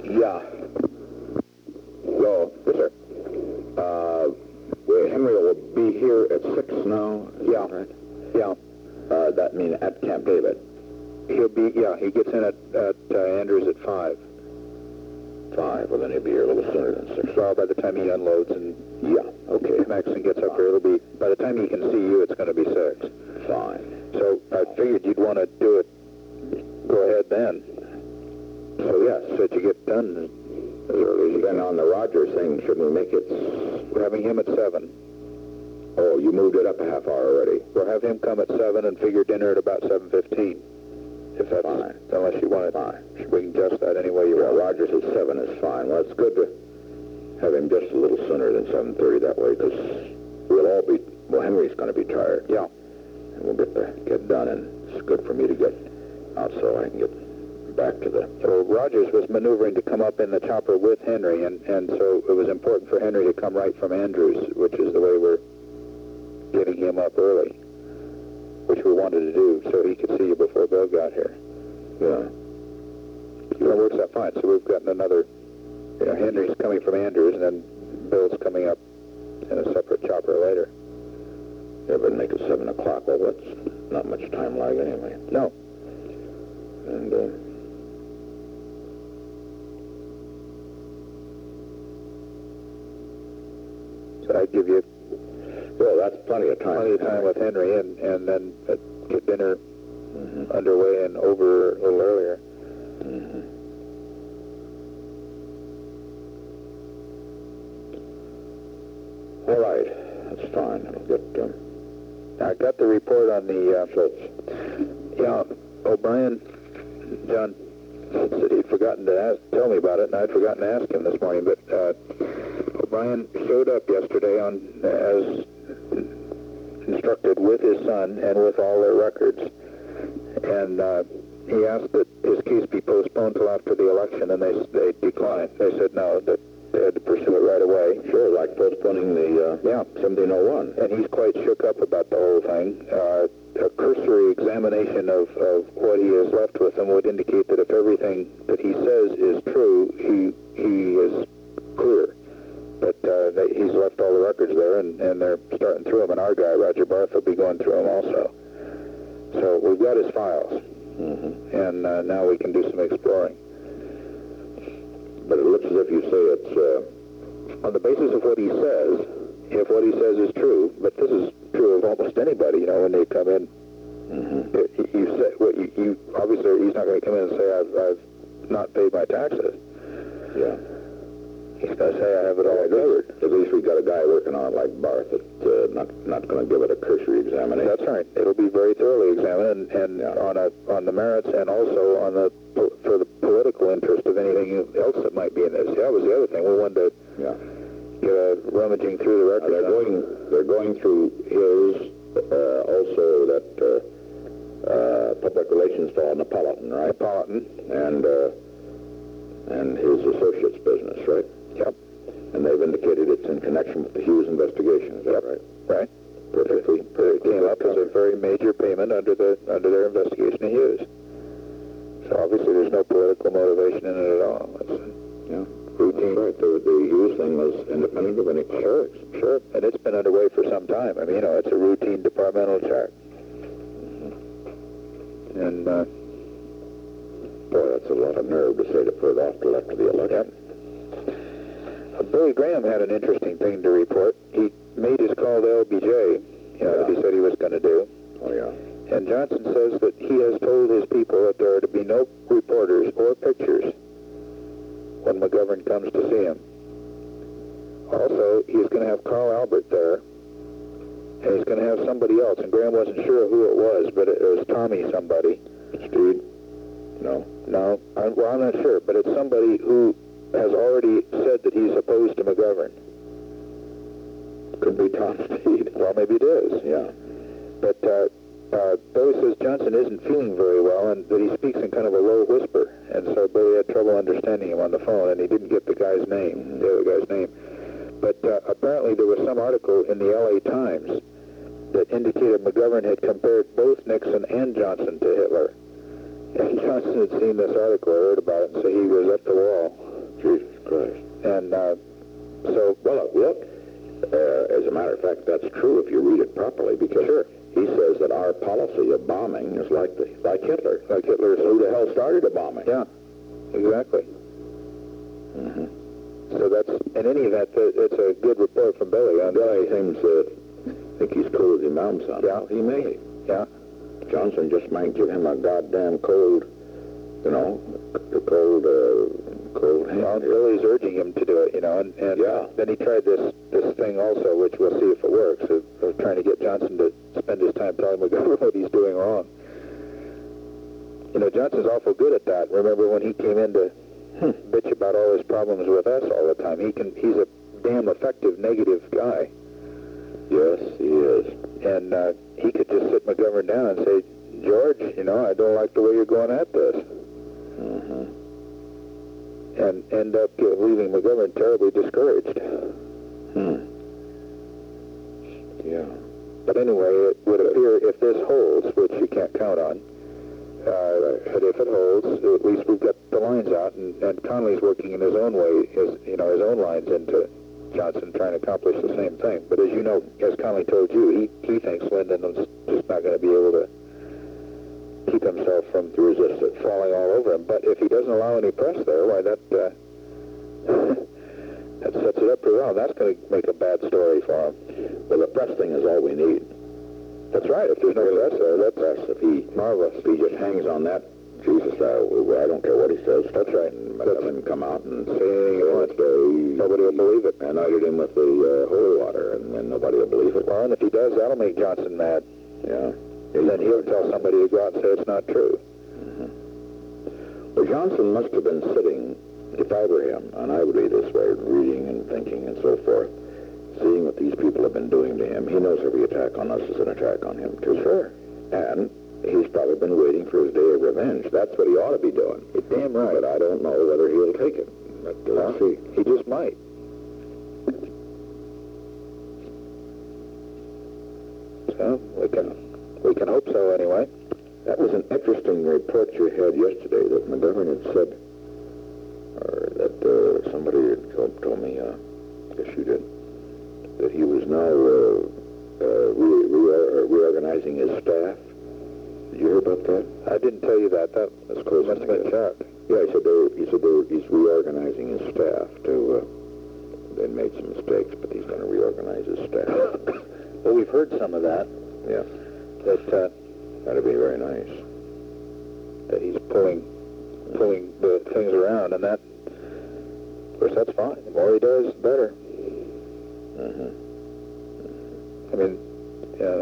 Yeah. Go. Yes, sir. Henry will be here at 6 now. Yeah. Right. Yeah. That means at Camp David. He'll be, yeah, he gets in at Andrews at 5. 5. Well, then he'll be here a little sooner than 6. Well, by the time he unloads and Yeah. Okay. Maxon gets up here, it'll be, by the time he can see you, it's going to be 6. Fine. So I figured you'd want to do it, go ahead then. So yeah, so that you get done as early as you Then can. on the Rogers thing, shouldn't we make it... We're having him at 7. Oh, you moved it up a half hour already. We'll have him come at 7 and figure dinner at about 7:15. If that's Fine. Unless you want it. Fine. We can adjust that any way you Yeah, want. Rogers at 7 is fine. Well, it's good to have him just a little sooner than 7:30 that way, because we'll all be... Well, Henry's going to be tired. Yeah. And we'll get done, and it's good for me to get out so I can get back to the... So Rogers was maneuvering to come up in the chopper with Henry, and so it was important for Henry to come right from Andrews, which is the way we're getting him up early, which we wanted to do so he could see you before Bill got here. Yeah. It works out fine. So we've gotten another, Henry's coming from Andrews, and then Bill's coming up in a separate chopper later. Yeah, but make it 7 o'clock. Well, that's not much time lag anyway. No. And, So I'd give you well, that's plenty of time. plenty of time with Henry, and then get dinner underway and over a little earlier. All right. That's fine. It'll get... I got the report on the Schultz. Yeah, O'Brien, John said he'd forgotten to tell me about it, and I'd forgotten to ask him this morning, but O'Brien showed up yesterday as instructed with his son and with all their records, and he asked that his case be postponed till after the election, and they declined. They said no, that they had to pursue it right away. Sure, like postponing the 1701. And he's quite shook up about the whole thing. A cursory examination of what he has left with him would indicate that if everything that he says is true, he is clear. But he's left all the records there, and they're starting through them. And our guy, Roger Barth, will be going through them also. So we've got his files, and now we can do some exploring. But it looks as if you say it's... On the basis of what he says, if what he says is true, but this is true of almost anybody, when they come in, you say, obviously he's not going to come in and say, I've not paid my taxes. Yeah. He's going to say, I have it all covered. At least we've got a guy working on it like Barth that's not going to give it a cursory examination. That's right. It'll be very thoroughly examined, and on the merits, and also on for the political interest of anything else that might be in this. That was the other thing. We wanted to get a rummaging through the records. They're going through his, also that public relations fellow, Napolitan, right? Napolitan. And his associate's business, right? Yep. And they've indicated it's in connection with the Hughes investigation. Is that right? Right. Perfectly. It came up as a very major payment under their investigation of Hughes. So obviously there's no political motivation in it at all. It's routine. That's right. The Hughes thing was independent of any politics. Sure. And it's been underway for some time. I mean, it's a routine departmental check. And boy, that's a lot of nerve to say to put it off till after the election. Billy Graham had an interesting thing to report. He made his call to LBJ, that he said he was going to do. Oh, yeah. And Johnson says that he has told his people that there are to be no reporters or pictures when McGovern comes to see him. Also, he's going to have Carl Albert there, and he's going to have somebody else, and Graham wasn't sure who it was, but it was Tommy somebody. Steed? No. No, I'm not sure, but it's somebody who has already said that he's opposed to McGovern. Could be Tom Steed. Well, maybe it is. Yeah. But Billy says Johnson isn't feeling very well, and that he speaks in kind of a low whisper, and so Billy had trouble understanding him on the phone, and he didn't get the guy's name, the other guy's name. But apparently there was some article in the L.A. Times that indicated McGovern had compared both Nixon and Johnson to Hitler. And Johnson had seen this article, heard about it, and so he was up the wall. So, Well, look, as a matter of fact, that's true if you read it properly, because he says that our policy of bombing is like Hitler. like Hitler's. Who the hell started the bombing? Yeah, exactly. Mm-hmm. So that's, in any event, it's a good report from Billy. Billy seems to think he's cool as Imam son. Yeah. He may. Yeah. Johnson just might give him a goddamn cold, cold hand. Well, Billy's urging him to do it, and Yeah. then he tried this thing also, which we'll see if it works, of trying to get Johnson to spend his time telling McGovern what he's doing wrong. Johnson's awful good at that. Remember when he came in to bitch about all his problems with us all the time? He's a damn effective negative guy. Yes, he is. And he could just sit McGovern down and say, George, I don't like the way you're going at this. Mm-hmm. And end up leaving McGovern terribly discouraged. Yeah. But anyway, it would appear if this holds, which you can't count on, but if it holds, at least we've got the lines out, and Connolly's working in his own way, his own lines into Johnson, trying to accomplish the same thing. But as you know, as Connolly told you, he thinks Lyndon is just not going to be able to keep himself from resist it falling all over him. But if he doesn't allow any press there, why that sets it up pretty well. That's going to make a bad story for him. Well, the press thing is all we need. That's right. If there's no press there, that's press. If he just hangs on that, Jesus, I don't care what he says. That's right. And McGovern come out and say anything he wants. Nobody will believe it. And I did him with the holy water, and then nobody will believe it. Well, and if he does, that'll make Johnson mad. Yeah. And then he'll tell somebody to go out and say it's not true. Mm-hmm. Well, Johnson must have been sitting, if I were him, and I would be this way, reading and thinking and so forth, seeing what these people have been doing to him. He knows every attack on us is an attack on him, too. Sure. And he's probably been waiting for his day of revenge. That's what he ought to be doing. You're damn right. But I don't know whether he'll take it. But let's see. He just might. So, we can hope so anyway. That was an interesting report you had yesterday that McGovern had said, or that somebody had told me, I guess you did, that he was now reorganizing his staff. Did you hear about that? I didn't tell you that. That's close. Must have been shocked. Yeah, he said he's reorganizing his staff to. They made some mistakes, but he's going to reorganize his staff. Well, we've heard some of that. Yeah. That'd be very nice. That he's pulling the things around, and that, of course, that's fine. The more he does, the better. Mm-hmm. I mean, the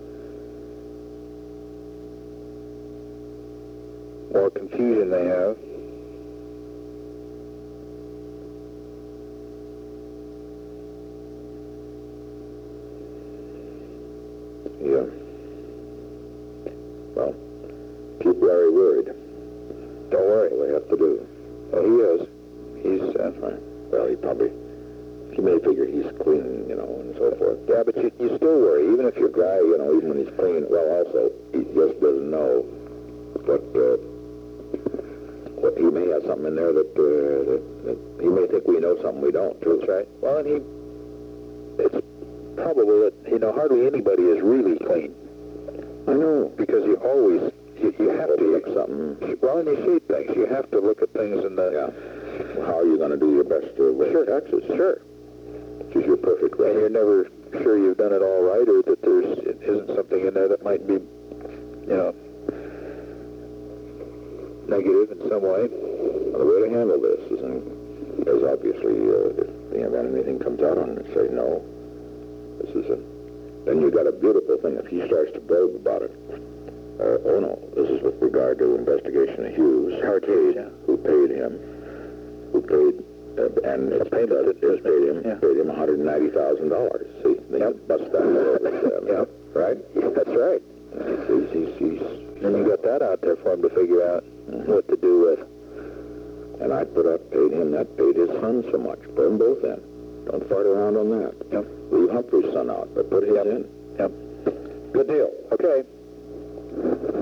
more confusion they have. Yeah. Well, keep Larry worried. Don't worry. All they have to do. Oh, he is. He's fine. Well, he may figure he's clean, and so forth. Yeah, but you still worry, even if Your guy, even when he's clean, well, also, he just doesn't know what he may have something in there that he may think we know something we don't, too. That's right. Well, and it's probable that, hardly anybody is really clean. I know. Because you always, you have to look something. Well, and you see things. You have to look at things in the... Yeah. Well, how are you going to do your best to raise taxes? Sure. Which is your perfect right. And you're never sure you've done it all right, or that there isn't something in there that might be, negative in some way. Well, the way to handle this is obviously, if anything comes out on it, say no. Then you got a beautiful thing. If he starts to probe about it, oh no, this is with regard to investigation of Hughes, who paid him, and the payment that is paid him $190,000. See, they bust that all over him. Yeah, right. Yeah, that's right. He's and you got that out there for him to figure out what to do with. And I paid him his son so much. Put them both in. Don't fart around on that. Yep. Leave Humphrey's son out, but put his in. Yep. Good deal. Okay.